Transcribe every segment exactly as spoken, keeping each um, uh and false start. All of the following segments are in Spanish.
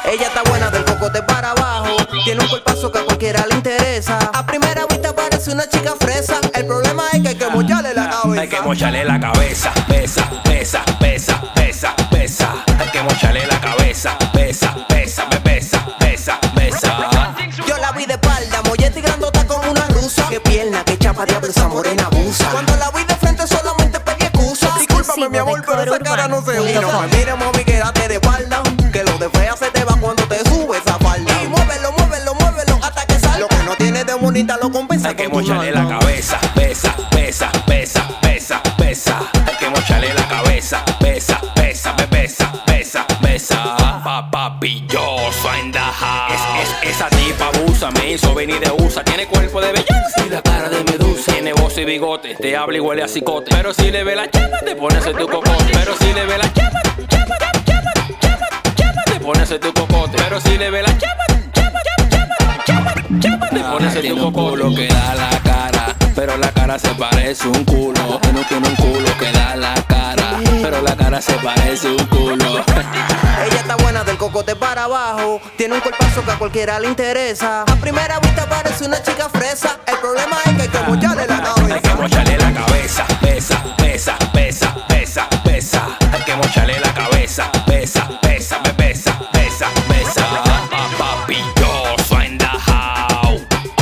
Ella está buena del cocote para abajo, tiene un cuerpazo que a cualquiera le interesa. A primera vista parece una chica fresa, el problema es que hay que mocharle la cabeza. Hay que mocharle la cabeza, pesa, pesa, pesa, pesa, pesa. Hay que mocharle la cabeza, pesa, pesa, me pesa, pesa, pesa. Yo la vi de espalda, molleta y grandota como una rusa. Qué pierna, qué chapa, diablo, esa morena abusa. Cuando la vi de frente solamente pedí excusa. Discúlpame mi amor, pero esa cara no se usa. No me mires, mami, quédate de espalda, que lo de fea se te va cuando te sube esa falda. Y muévelo, muévelo, muévelo hasta que salga. Lo que no tienes de bonita lo compensa. Hay que mocharle la cabeza, pesa, pesa, pesa, pesa, pesa. Hay que mocharle la cabeza, pesa, pesa, me pesa, pesa, pesa. Pa, papi, yo soy en the house. Es, es, esa tipa abusa, me hizo venir de U S A. Tiene cuerpo de belleza y la cara de medusa. Tiene voz y bigote, te habla y huele a cicote. Pero si le ve la chama, te pones en tu cocote. Pero si le ve la chama, chama, chama, chama, chama, te pones en tu cocote. Pero si le ve la chama, chama, chama, chama, chama, te pones en tu cocote. Lo que da la cara, pero la cara se parece un culo. Que no tiene un culo que da la cara, pero la cara se parece un culo. Ella está buena del cocote para abajo, tiene un cuerpazo que a cualquiera le interesa. A primera vista parece una chica fresa, el problema es que hay que mocharle la cabeza. Hay que mocharle la cabeza, pesa, pesa, pesa, pesa, pesa. Hay que mocharle la cabeza, pesa, pesa, me pesa, pesa, pesa. Papi, yo soy en the house.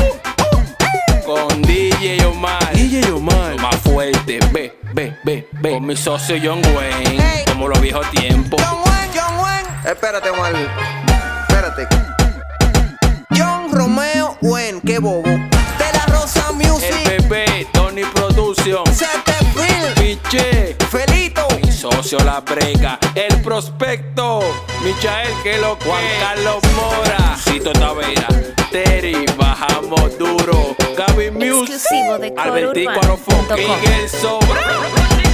Con D J Omar, D J Omar, lo más fuerte, ve, ve, ve, ve. Con mi socio John Wayne, hey, como los viejos tiempos. John Wayne, John Wayne. Espérate, Omar, espérate. John Romeo Wayne, qué bobo. De la Rosa Music, el Pepe, Tony Production, Sete Phil, Piche, Felito, mi socio La Brega, El Prospecto, Michael, que lo que, Juan Carlos Mora, Cito Tavera, Terry, bajamos duro, Gaby Music, exclusivo de Albertico Coro Urbano punto com. Arofo, Miguel Sobra.